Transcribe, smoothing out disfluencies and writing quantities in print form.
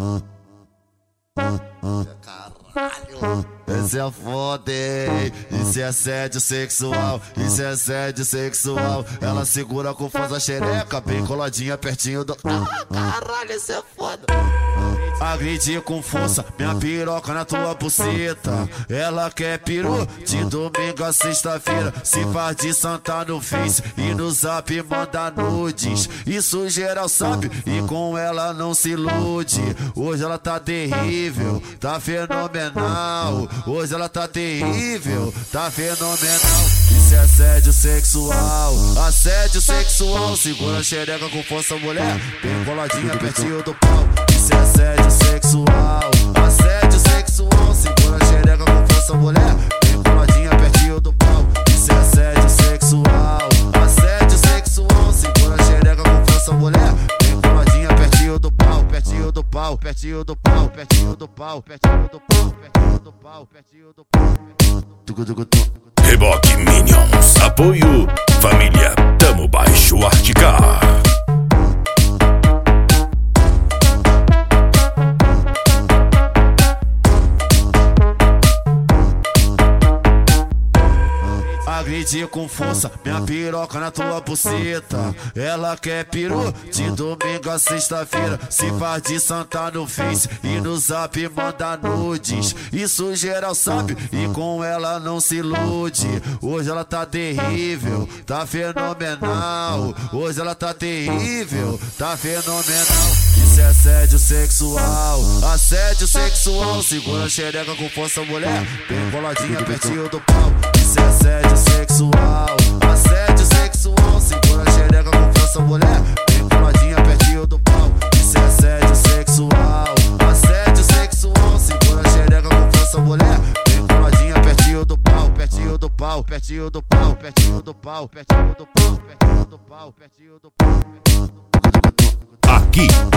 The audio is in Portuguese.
Caralho. Esse é foda, hein? Isso é assédio sexual, isso é assédio sexual. Ela segura com força a xereca, bem coladinha pertinho do... Caralho, isso é foda. Agredi com força, minha piroca na tua buceta. Ela quer peru de domingo a sexta-feira. Se faz de santa no Face e no Zap manda nudes. Isso geral sabe e com ela não se ilude. Hoje ela tá terrível, tá fenomenal. Hoje ela tá terrível, tá fenomenal. Isso é assédio sexual, assédio sexual. Segura a xereca com força, mulher, bem coladinha pertinho do pau. Isso é assédio sexual, assédio sexual. Segura a xereca com força, mulher, bem coladinha pertinho do pau. Isso é assédio sexual, assédio sexual. Segura a xereca com força, mulher, bem coladinha pertinho do pau, pertinho do pau, pertinho do pau, pertinho do pau, pertinho do pau, pertinho do pau, pertinho do pau. Reboque Minions, apoio família Tamo Baixo Articar. Agredi com força, minha piroca na tua buceta. Ela quer peru de domingo a sexta-feira. Se faz de santa no Face e no Zap manda nudes. Isso geral sabe e com ela não se ilude. Hoje ela tá terrível, tá fenomenal. Hoje ela tá terrível, tá fenomenal. Isso é assédio sexual, assédio sexual. Segura a xereca com força, mulher, bem coladinha pertinho do pau. Isso é assédio sexual, assédio sexual. Segura a xereca com força, mulher, bem coladinha pertinho do pau. Isso é assédio sexual, assédio sexual. Segura a xereca com força, mulher, bem coladinha pertinho do pau, pertinho do pau, pertinho do pau, pertinho do pau, pertinho do pau, pertinho do pau, pertinho do pau. Aqui